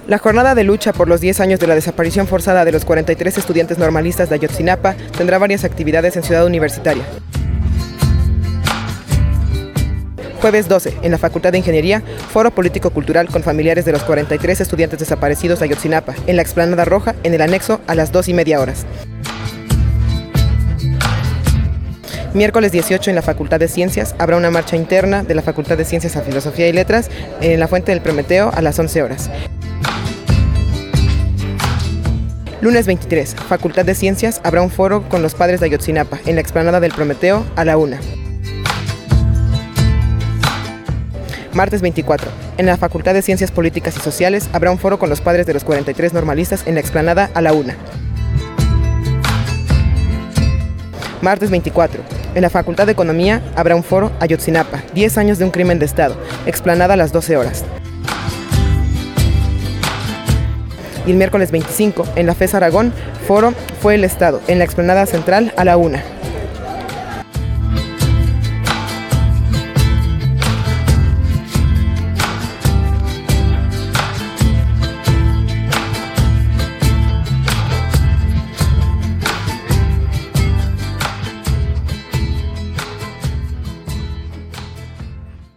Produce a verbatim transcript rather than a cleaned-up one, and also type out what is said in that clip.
La jornada de lucha por los diez años de la desaparición forzada de los cuarenta y tres estudiantes normalistas de Ayotzinapa tendrá varias actividades en Ciudad Universitaria. Jueves doce, en la Facultad de Ingeniería, foro político-cultural con familiares de los cuarenta y tres estudiantes desaparecidos de Ayotzinapa, en la Explanada Roja, en el anexo, a las dos y media horas. Miércoles dieciocho, en la Facultad de Ciencias, habrá una marcha interna de la Facultad de Ciencias a Filosofía y Letras en la Fuente del Prometeo a las once horas. Lunes veintitrés, Facultad de Ciencias, habrá un foro con los padres de Ayotzinapa, en la Explanada del Prometeo, a la una. Martes veinticuatro, en la Facultad de Ciencias Políticas y Sociales, habrá un foro con los padres de los cuarenta y tres normalistas, en la Explanada, a la una. Martes veinticuatro, en la Facultad de Economía, habrá un foro Ayotzinapa, diez años de un crimen de Estado, Explanada a las doce horas. Y el miércoles veinticinco, en la FES Aragón, foro Fue el Estado, en la Explanada Central, a la una.